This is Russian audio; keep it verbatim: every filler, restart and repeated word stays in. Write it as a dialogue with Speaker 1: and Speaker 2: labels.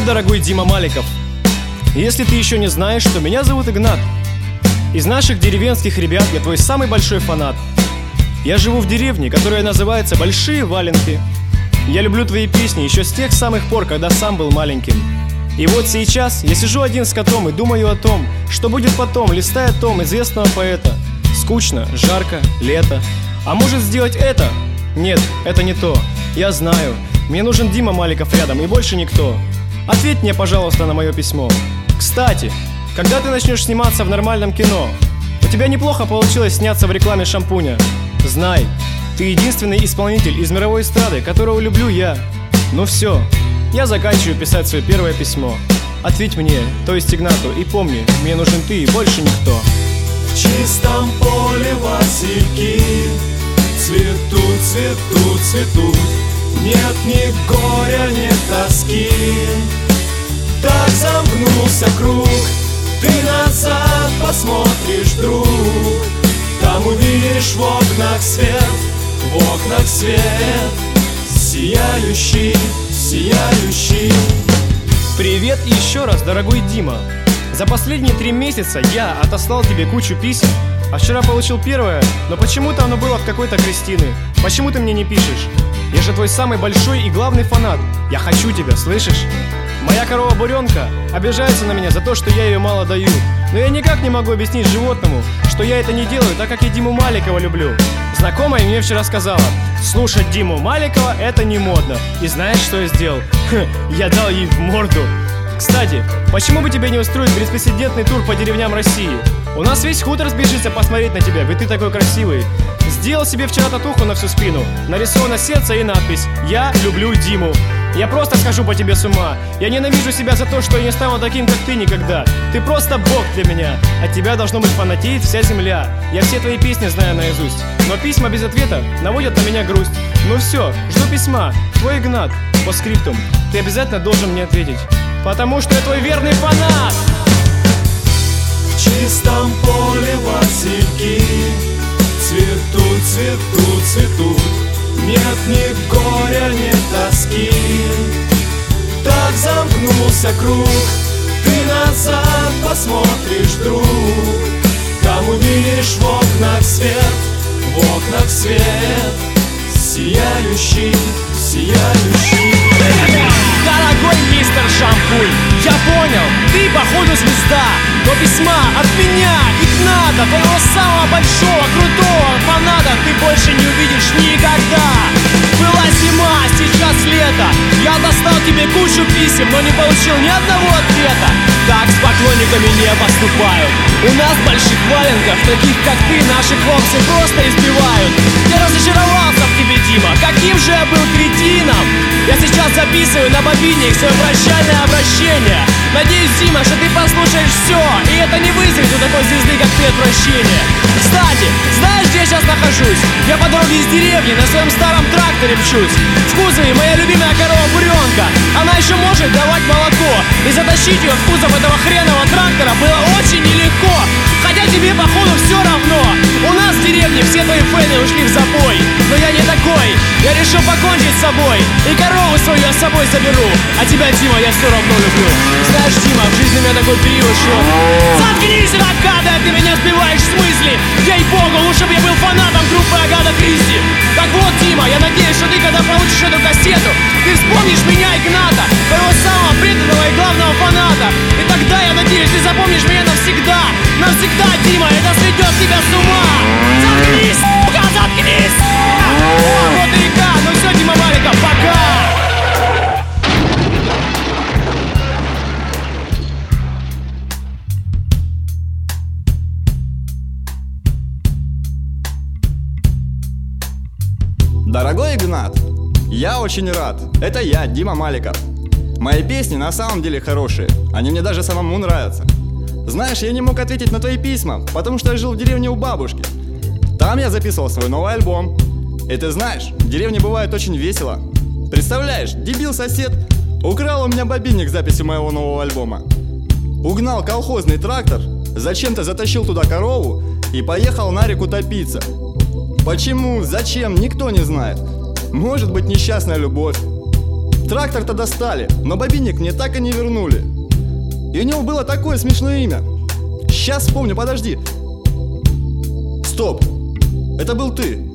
Speaker 1: дорогой Дима Маликов. Если ты еще не знаешь, то меня зовут Игнат. Из наших деревенских ребят я твой самый большой фанат. Я живу в деревне, которая называется Большие Валенки. Я люблю твои песни еще с тех самых пор, когда сам был маленьким. И вот сейчас я сижу один с котом и думаю о том, что будет потом, листая том известного поэта. Скучно, жарко, лето. А может сделать это? Нет, это не то. Я знаю. Мне нужен Дима Маликов рядом и больше никто. Ответь мне, пожалуйста, на мое письмо. Кстати, когда ты начнешь сниматься в нормальном кино? У тебя неплохо получилось сняться в рекламе шампуня. Знай, ты единственный исполнитель из мировой эстрады, которого люблю я. Ну все, я заканчиваю писать свое первое письмо. Ответь мне, то есть Игнату, и помни, мне нужен ты и больше никто.
Speaker 2: В чистом поле васильки цветут, цветут, цветут. Нет ни горя, ни тоски. Так замкнулся круг. Ты назад посмотришь, друг. Там увидишь в окнах свет, в окнах свет, сияющий, сияющий.
Speaker 1: Привет еще раз, дорогой Дима. За последние три месяца я отослал тебе кучу писем. А вчера получил первое, но почему-то оно было от какой-то Кристины. Почему ты мне не пишешь? Я же твой самый большой и главный фанат. Я хочу тебя, слышишь? Моя корова-буренка обижается на меня за то, что я ее мало даю. Но я никак не могу объяснить животному, что я это не делаю, так как я Диму Маликова люблю. Знакомая мне вчера сказала: слушать Диму Маликова — это не модно. И знаешь, что я сделал? Хм, я дал ей в морду. Кстати, почему бы тебе не устроить беспрецедентный тур по деревням России? У нас весь хутор сбежится посмотреть на тебя, ведь ты такой красивый. Сделал себе вчера татуху на всю спину. Нарисовано сердце и надпись: «Я люблю Диму». Я просто схожу по тебе с ума. Я ненавижу себя за то, что я не стану таким, как ты, никогда. Ты просто бог для меня. От тебя должно быть фанатеет вся земля. Я все твои песни знаю наизусть, но письма без ответа наводят на меня грусть. Ну все, жду письма. Твой Игнат. По скриптум. Ты обязательно должен мне ответить, потому что я твой верный фанат.
Speaker 2: В чистом поле васильки цветут, цветут, цветут. Нет ни горя, ни тоски. Так замкнулся круг. Ты назад посмотришь, друг. Там увидишь в окнах свет, в окнах свет, сияющий, сияющий.
Speaker 1: Дорогой мистер Шампунь, я понял, ты походу звезда. Но письма от меня, Игната, твоего самого большого, крутого фаната, ты больше не увидишь никогда. Была зима, сейчас лето. Я достал тебе кучу писем, но не получил ни одного ответа. Так с поклонниками не поступают. У нас в Больших Валенках таких, как ты, наши хлопцы просто избивают. Я разочаровался в тебе, Дима, каким же я был кретином. Я сейчас записываю на бобинник свое прощальное обращение. Надеюсь, Дима, что ты послушаешь все, и это не вызовет у такой звезды, как ты, отвращение. Кстати, знаешь, где я сейчас нахожусь? Я по дороге из деревни на своем старом тракторе мчусь. В кузове моя любимая корова-буренка. Она еще может давать молоко. И затащить ее в кузов этого хренового трактора было очень нелегко. Хотя тебе, походу, все равно. У нас в деревне все твои фэны ушли в запой. Но я не такой. Я решил покончить с собой. И корову свою я с собой заберу. А тебя, Дима, я все равно люблю. Знаешь, Дима, в жизни у меня такой период, что... Заткнись, ракада, ты меня сбиваешь с мысли. Ей-богу, лучше бы я был фанатом группы Агата Кристи. Так вот, Дима, я надеюсь, что ты, когда получишь эту кассету, ты вспомнишь меня, Игната, твоего самого преданного и главного фаната. И тогда, я надеюсь, ты запомнишь меня навсегда. Навсегда, Дима, это сведет тебя с ума. Заткнись, сука, заткнись. А, вот и река, ну все, Дима Маликов, пока.
Speaker 3: Дорогой Игнат, я очень рад. Это я, Дима Маликов. Мои песни на самом деле хорошие. Они мне даже самому нравятся. Знаешь, я не мог ответить на твои письма, потому что я жил в деревне у бабушки. Там я записывал свой новый альбом. И ты знаешь, в деревне бывает очень весело. Представляешь, дебил-сосед украл у меня бобинник с записью моего нового альбома. Угнал колхозный трактор, зачем-то затащил туда корову и поехал на реку топиться. Почему, зачем, никто не знает. Может быть, несчастная любовь. Трактор-то достали, но бобинник мне так и не вернули. И у него было такое смешное имя. Сейчас вспомню, подожди. Стоп, это был ты.